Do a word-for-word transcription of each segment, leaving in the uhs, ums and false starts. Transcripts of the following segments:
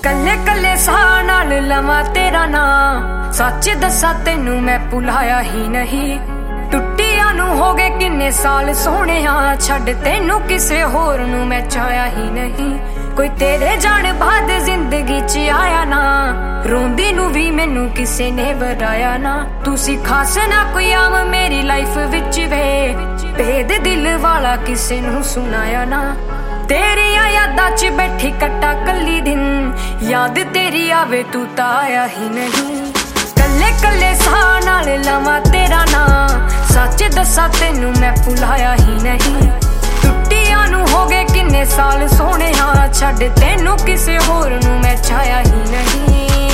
कल्ले कल्ले साह नाल लवां तेरा नां, सच दसा तेनू मैं भुलाया ही नहीं। टुटिया नू हो गए किन्ने साल सोहणिया, छड्ड तेनू किसे होर नू मैं चाहया ही नहीं। कोई तेरे जान बाद जिंदगी च आया ना, रोंदी नू भी मैनू किसे ने वराया ना। तू सिखास ना कोई आम मेरी लाइफ विच वे, भेद दिल वाला किसे नू सुनाया ना। तेरिया यादां च बैठी कट्टा कल्ली दिन, याद तेरी आवे तू तां आया ही नहीं। कल्ले कल्ले साह नाल लवां तेरा नां, सच दसा तेनू मैं भुलाया ही नहीं। टुटिया नू हो गए किन्ने साल सोहणिया, छड्ड तेनू किसे होर नू मैं चाहया ही नहीं।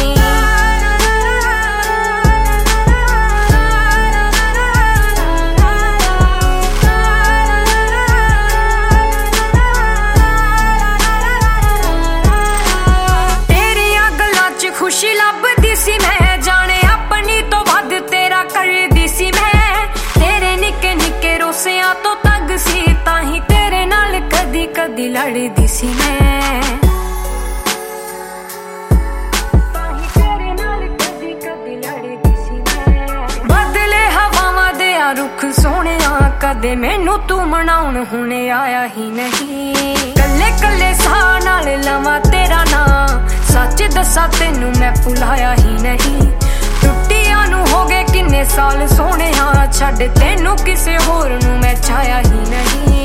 खुशी लभदी सी मैं, जाने अपनी तो वध तेरा करदी सी मैं। तेरे निके निके रोसियां तो तंग सी, ताही तेरे नाल कदी कदी लड़दी सी मैं। ताही तेरे नाल कदी कदी लड़दी सी मैं। बदले हवावां दे आ रुख सोहणिया, कदे मैनू तू मनाउण हुणे आया ही नहीं। कल्ले कल्ले साह नाल लवां तेरा नां, सच दसा तेनू मैं भुलाया ही नहीं। टुटिया नू हो गए किन्ने साल सोहणिया, छड्ड तेनू किसे होर नू मैं चाहया ही नहीं।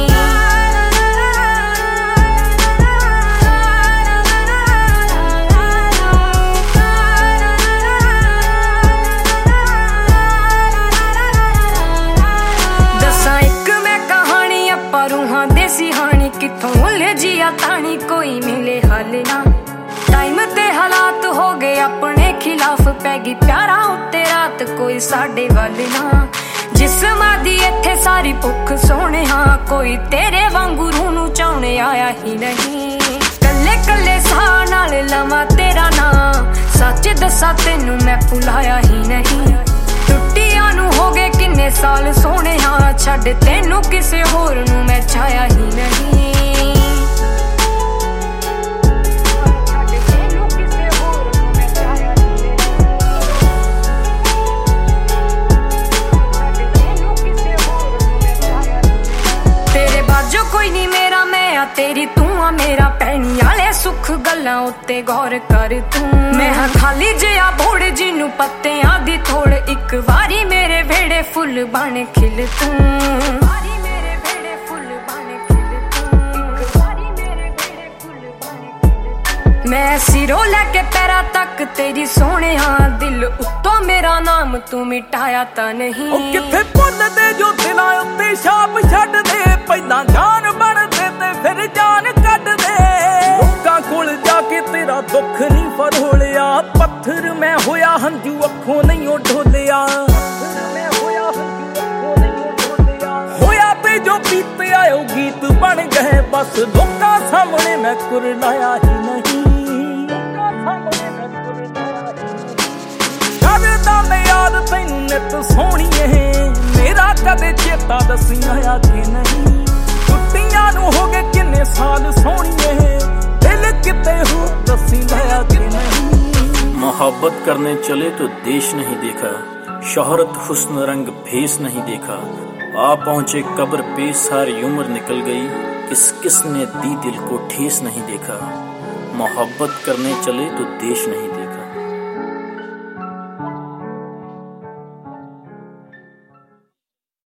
दसा एक मैं कहानी अप्पा रूहां देसी हानी, किथों उलझिया तानी कोई मिले हल ना। टाइम ते हालात हो गए अपने खिलाफ, पैगी प्यारा उत्ते रात कोई साडे वल ना। जिस्मां दी इत्थे सारी भुख सोहणिया, कोई तेरे वांगू रूह नू चाहणे आया ही नहीं। कल्ले कल्ले साह नाल लवां तेरा नां, सच दसा तेनू मैं भुलाया ही नहीं। टुटिया नू हो गए किन्ने साल सोहणिया, छड्ड तेनू किसे होर नू मैं चाहया ही नहीं। जो कोई नहीं मेरा मैं आ तेरी तू आ मेरा, पैनी आले सुख गल्लां उत्ते गौर कर तू। मैं हाँ खाली जिहा बोड़ जिनू पत्तियां दी थोड़, एक वारी मेरे वेड़े फुल बन खिल तू। मैं सिरों लैके पैरा तक तेरी सोहणिया, दिल उत्तों मेरा नाम तू मिटाया तां नहीं। ओ किथे भुलदे जो दिलां उत्ते छाप छड्ड दे, पहिलां जान बनदे ते फिर जान कढ दे। लोकां कोल जाके तेरा दुख नहीं फरोलिया, पत्थर मैं होया हंझू अखों नहीं ओ ढोलिया। होया ते जो बीते आयो गीत बन गए बस, लोकां सामने मैं कुरलाया ही नहीं। करदा मैं याद तैनू नित सोहणीए, मेरा कदे चेता दसी आया कि नहीं। टुटिया नू हो गए किन्ने साल सोहणीए, दिल किते हो दसी लाया कि नहीं। मोहब्बत करने चले तो देश नहीं देखा, शोहरत हुस्न रंग भेस नहीं देखा। आ पहुंचे कब्र पे सारी उम्र निकल गई, किस किस ने दी दिल को ठेस नहीं देखा। मोहब्बत करने चले तो देश नहीं